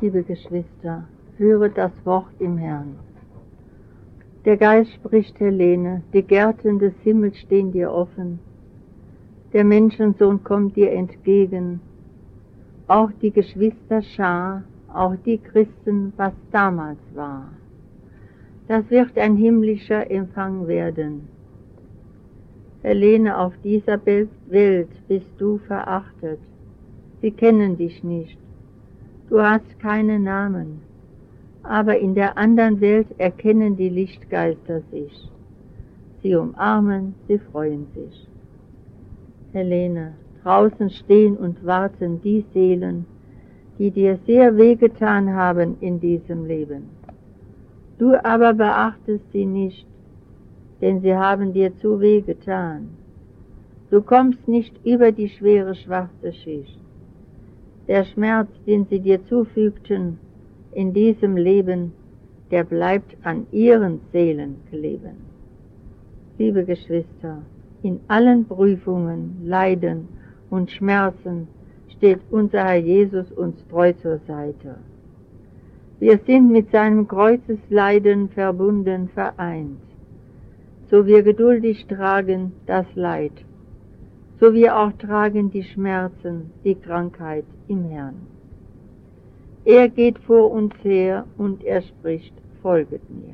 Liebe Geschwister, höret das Wort im Herrn. Der Geist spricht, Helene, die Gärten des Himmels stehen dir offen. Der Menschensohn kommt dir entgegen. Auch die Geschwisterschar, auch die Christen, was damals war. Das wird ein himmlischer Empfang werden. Helene, auf dieser Welt bist du verachtet. Sie kennen dich nicht. Du hast keinen Namen. Aber in der anderen Welt erkennen die Lichtgeister sich. Sie umarmen, sie freuen sich. Helene, draußen stehen und warten die Seelen, die dir sehr wehgetan haben in diesem Leben. Du aber beachtest sie nicht, denn sie haben dir zu weh getan. Du kommst nicht über die schwere schwarze Schicht. Der Schmerz, den sie dir zufügten in diesem Leben, der bleibt an ihren Seelen kleben. Liebe Geschwister, in allen Prüfungen, Leiden und Schmerzen steht unser Herr Jesus uns treu zur Seite. Wir sind mit seinem Kreuzesleiden verbunden, vereint. So wir geduldig tragen das Leid, so wir auch tragen die Schmerzen, die Krankheit im Herrn. Er geht vor uns her und er spricht, folget mir.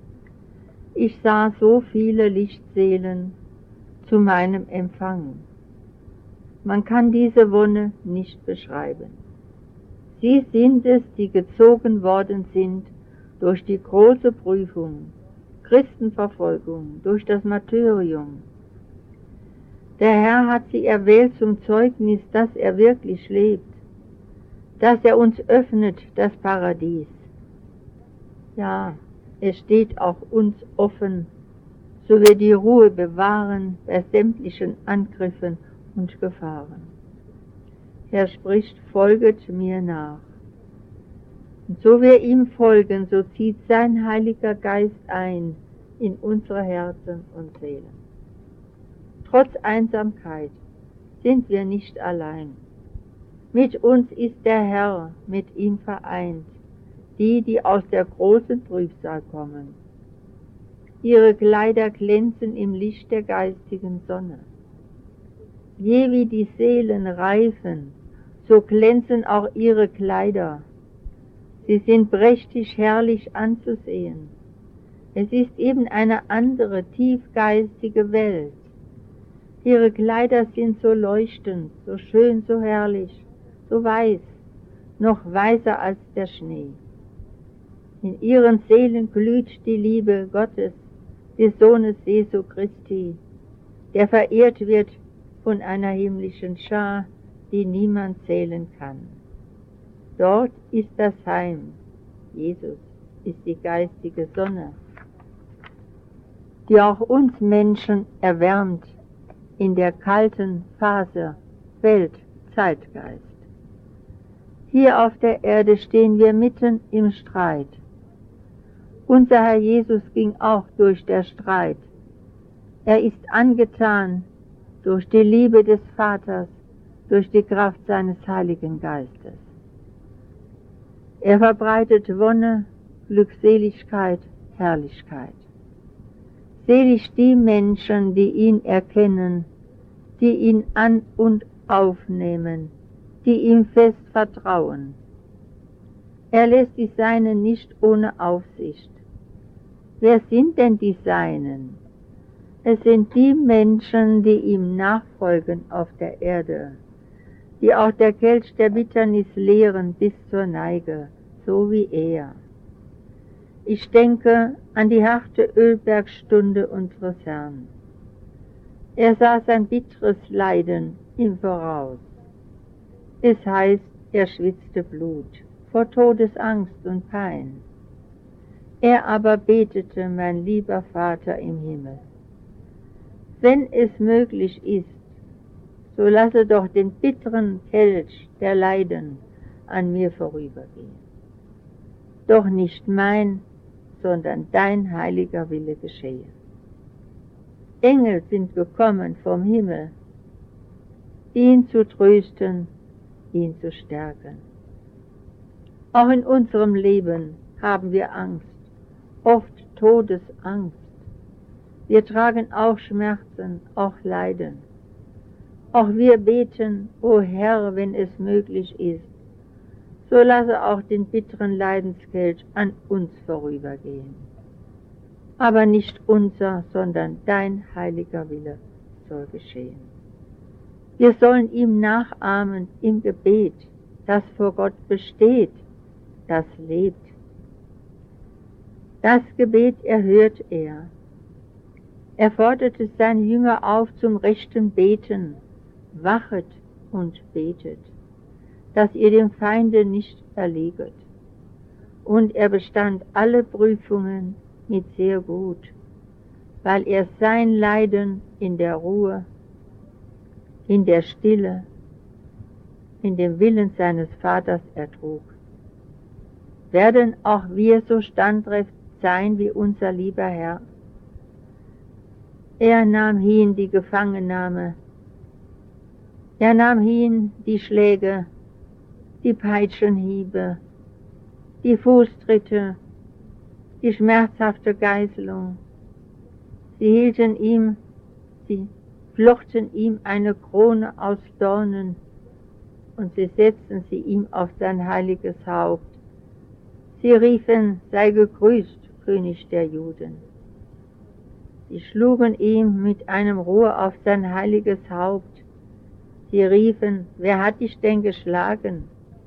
Ich sah so viele Lichtseelen zu meinem Empfang. Man kann diese Wonne nicht beschreiben. Sie sind es, die gezogen worden sind durch die große Prüfung, Christenverfolgung, durch das Martyrium. Der Herr hat sie erwählt zum Zeugnis, dass er wirklich lebt, dass er uns öffnet das Paradies. Ja, es steht auch uns offen, so wir die Ruhe bewahren bei sämtlichen Angriffen und Gefahren. Er spricht, folget mir nach. Und so wir ihm folgen, so zieht sein Heiliger Geist ein in unsere Herzen und Seelen. Trotz Einsamkeit sind wir nicht allein. Mit uns ist der Herr, mit ihm vereint, die aus der großen Trübsal kommen. Ihre Kleider glänzen im Licht der geistigen Sonne. Je wie die Seelen reifen, so glänzen auch ihre Kleider. Sie sind prächtig herrlich anzusehen. Es ist eben eine andere, tiefgeistige Welt. Ihre Kleider sind so leuchtend, so schön, so herrlich, so weiß, noch weißer als der Schnee. In ihren Seelen glüht die Liebe Gottes, des Sohnes Jesu Christi, der verehrt wird von einer himmlischen Schar, die niemand zählen kann. Dort ist das Heim. Jesus ist die geistige Sonne, die auch uns Menschen erwärmt in der kalten Phase Welt-Zeitgeist. Hier auf der Erde stehen wir mitten im Streit. Unser Herr Jesus ging auch durch den Streit. Er ist angetan durch die Liebe des Vaters, durch die Kraft seines Heiligen Geistes. Er verbreitet Wonne, Glückseligkeit, Herrlichkeit. Selig die Menschen, die ihn erkennen, die ihn an und aufnehmen, die ihm fest vertrauen. Er lässt die Seinen nicht ohne Aufsicht. Wer sind denn die Seinen? Es sind die Menschen, die ihm nachfolgen auf der Erde, die auch der Kelch der Bitternis leeren bis zur Neige, so wie er. Ich denke an die harte Ölbergstunde unseres Herrn. Er sah sein bitteres Leiden im Voraus. Es heißt, er schwitzte Blut vor Todesangst und Pein. Er aber betete, mein lieber Vater im Himmel, wenn es möglich ist, so lasse doch den bitteren Kelch der Leiden an mir vorübergehen. Doch nicht mein, sondern dein heiliger Wille geschehe. Engel sind gekommen vom Himmel, ihn zu trösten, ihn zu stärken. Auch in unserem Leben haben wir Angst, oft Todesangst. Wir tragen auch Schmerzen, auch Leiden. Auch wir beten, o Herr, wenn es möglich ist, so lasse auch den bitteren Leidenskelch an uns vorübergehen. Aber nicht unser, sondern dein heiliger Wille soll geschehen. Wir sollen ihm nachahmen im Gebet, das vor Gott besteht, das lebt. Das Gebet erhört er. Er forderte seine Jünger auf zum rechten Beten, wachet und betet, dass ihr dem Feinde nicht erlieget. Und er bestand alle Prüfungen mit sehr gut, weil er sein Leiden in der Ruhe, in der Stille, in dem Willen seines Vaters ertrug. Werden auch wir so standhaft sein wie unser lieber Herr? Er nahm hin die Gefangennahme, er nahm hin die Schläge, die Peitschenhiebe, die Fußtritte, die schmerzhafte Geißelung. Sie flochten ihm eine Krone aus Dornen und sie setzten sie ihm auf sein heiliges Haupt. Sie riefen, sei gegrüßt, König der Juden. Sie schlugen ihm mit einem Rohr auf sein heiliges Haupt. Sie riefen, wer hat dich denn geschlagen?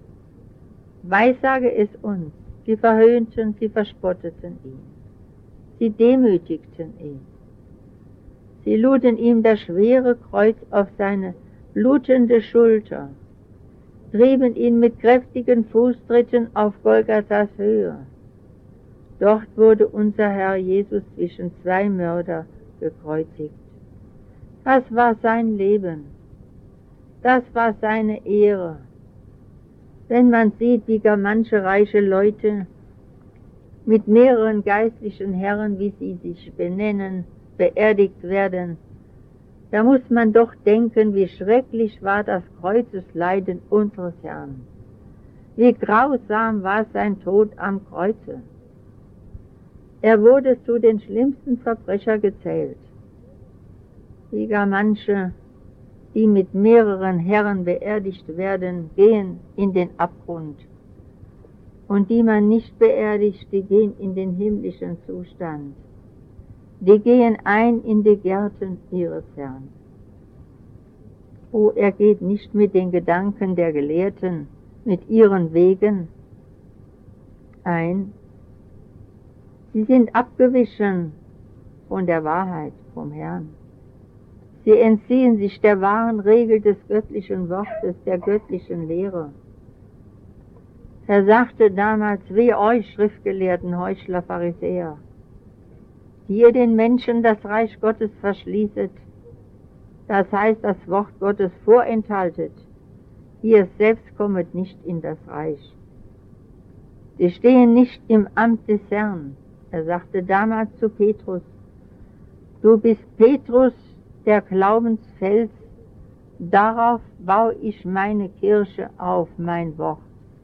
Weissage es uns. Sie verhöhnten, sie verspotteten ihn. Sie demütigten ihn. Sie luden ihm das schwere Kreuz auf seine blutende Schulter, trieben ihn mit kräftigen Fußtritten auf Golgathas Höhe. Dort wurde unser Herr Jesus zwischen zwei Mörder gekreuzigt. Das war sein Leben. Das war seine Ehre. Wenn man sieht, wie gar manche reiche Leute mit mehreren geistlichen Herren, wie sie sich benennen, beerdigt werden, da muss man doch denken, wie schrecklich war das Kreuzesleiden unseres Herrn. Wie grausam war sein Tod am Kreuze. Er wurde zu den schlimmsten Verbrechern gezählt. Wie gar manche, die mit mehreren Herren beerdigt werden, gehen in den Abgrund. Und die man nicht beerdigt, die gehen in den himmlischen Zustand. Die gehen ein in die Gärten ihres Herrn. Oh, er geht nicht mit den Gedanken der Gelehrten, mit ihren Wegen ein. Sie sind abgewichen von der Wahrheit, vom Herrn. Sie entziehen sich der wahren Regel des göttlichen Wortes, der göttlichen Lehre. Er sagte damals, weh euch, Schriftgelehrten, Heuchler, Pharisäer, die ihr den Menschen das Reich Gottes verschließet, das heißt, das Wort Gottes vorenthaltet, ihr selbst kommet nicht in das Reich. Sie stehen nicht im Amt des Herrn. Er sagte damals zu Petrus, du bist Petrus, der Glaubensfels, darauf baue ich meine Kirche auf, mein Wort.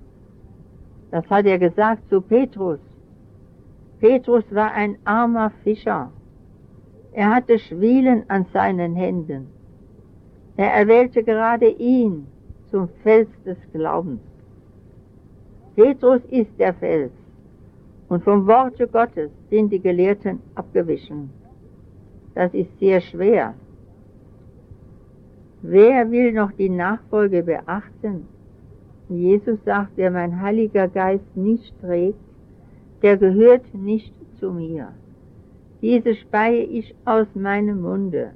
Das hat er gesagt zu Petrus. Petrus war ein armer Fischer. Er hatte Schwielen an seinen Händen. Er erwählte gerade ihn zum Fels des Glaubens. Petrus ist der Fels, und vom Worte Gottes sind die Gelehrten abgewichen. Das ist sehr schwer. Wer will noch die Nachfolge beachten? Jesus sagt, wer mein Heiliger Geist nicht trägt, der gehört nicht zu mir. Diese speie ich aus meinem Munde.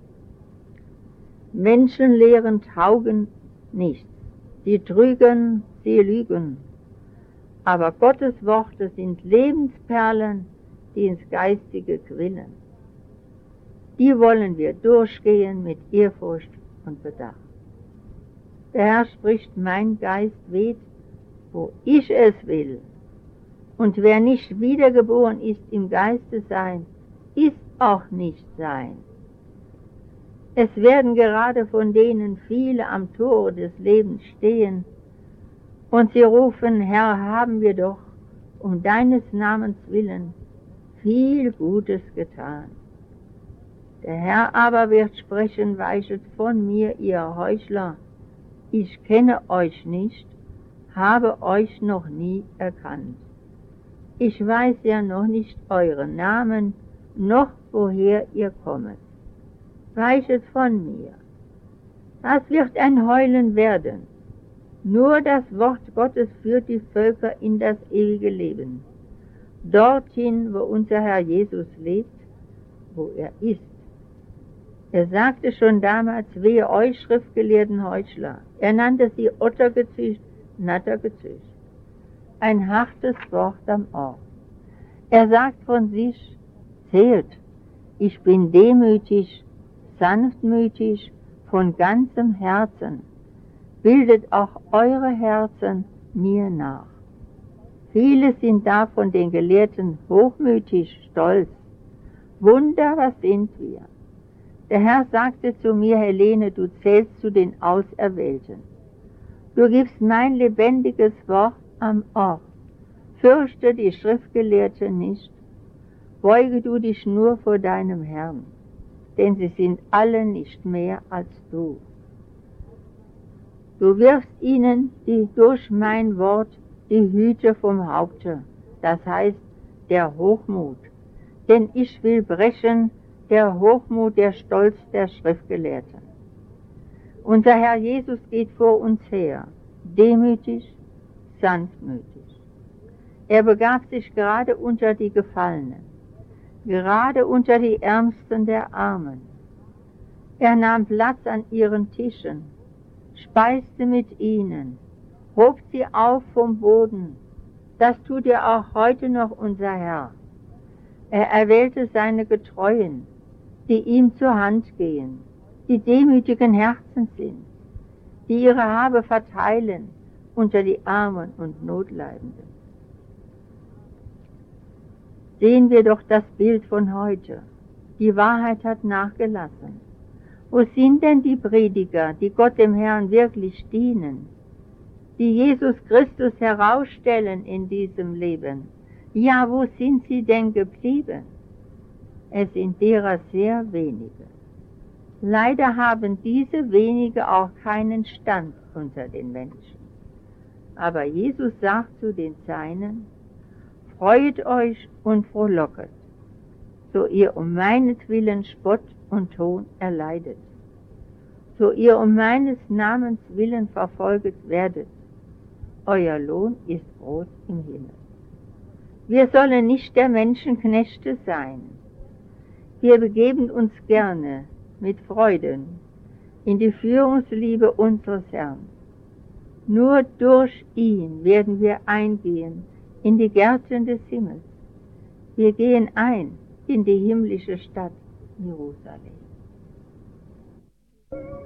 Menschenlehren taugen nichts. Sie trügen, sie lügen. Aber Gottes Worte sind Lebensperlen, die ins Geistige quillen. Die wollen wir durchgehen mit Ehrfurcht und Bedacht. Der Herr spricht, mein Geist weht, wo ich es will. Und wer nicht wiedergeboren ist im Geiste sein, ist auch nicht sein. Es werden gerade von denen viele am Tore des Lebens stehen Und sie rufen, Herr, haben wir doch um deines Namens willen viel Gutes getan. Der Herr aber wird sprechen, weichet von mir, ihr Heuchler, ich kenne euch nicht, habe euch noch nie erkannt. Ich weiß ja noch nicht euren Namen, noch woher ihr kommet. Weichet von mir. Das wird ein Heulen werden. Nur das Wort Gottes führt die Völker in das ewige Leben. Dorthin, wo unser Herr Jesus lebt, wo er ist. Er sagte schon damals, wehe euch schriftgelehrten Heuchler. Er nannte sie Ottergezücht, Nattergezücht. Ein hartes Wort am Ort. Er sagt von sich, seht, ich bin demütig, sanftmütig, von ganzem Herzen. Bildet auch eure Herzen mir nach. Viele sind da von den Gelehrten hochmütig, stolz. Wunder, was sind wir? Der Herr sagte zu mir, Helene, du zählst zu den Auserwählten. Du gibst mein lebendiges Wort am Ort. Fürchte die Schriftgelehrten nicht. Beuge du dich nur vor deinem Herrn, denn sie sind alle nicht mehr als du. Du wirfst ihnen durch mein Wort die Hüte vom Haupte, das heißt der Hochmut. Denn ich will brechen der Hochmut, der Stolz der Schriftgelehrten. Unser Herr Jesus geht vor uns her, demütig, sanftmütig. Er begab sich gerade unter die Gefallenen, gerade unter die Ärmsten der Armen. Er nahm Platz an ihren Tischen, speiste mit ihnen, hob sie auf vom Boden. Das tut ja auch heute noch unser Herr. Er erwählte seine Getreuen, die ihm zur Hand gehen, die demütigen Herzen sind, die ihre Habe verteilen unter die Armen und Notleidenden. Sehen wir doch das Bild von heute. Die Wahrheit hat nachgelassen. Wo sind denn die Prediger, die Gott dem Herrn wirklich dienen, die Jesus Christus herausstellen in diesem Leben? Ja, wo sind sie denn geblieben? Es sind derer sehr wenige. Leider haben diese wenige auch keinen Stand unter den Menschen. Aber Jesus sagt zu den Seinen, freuet euch und frohlocket, so ihr um meinetwillen Spott und Hohn erleidet, so ihr um meines Namens willen verfolget werdet. Euer Lohn ist groß im Himmel. Wir sollen nicht der Menschen Knechte sein. Wir begeben uns gerne mit Freuden in die Führungsliebe unseres Herrn. Nur durch ihn werden wir eingehen in die Gärten des Himmels. Wir gehen ein in die himmlische Stadt Jerusalem.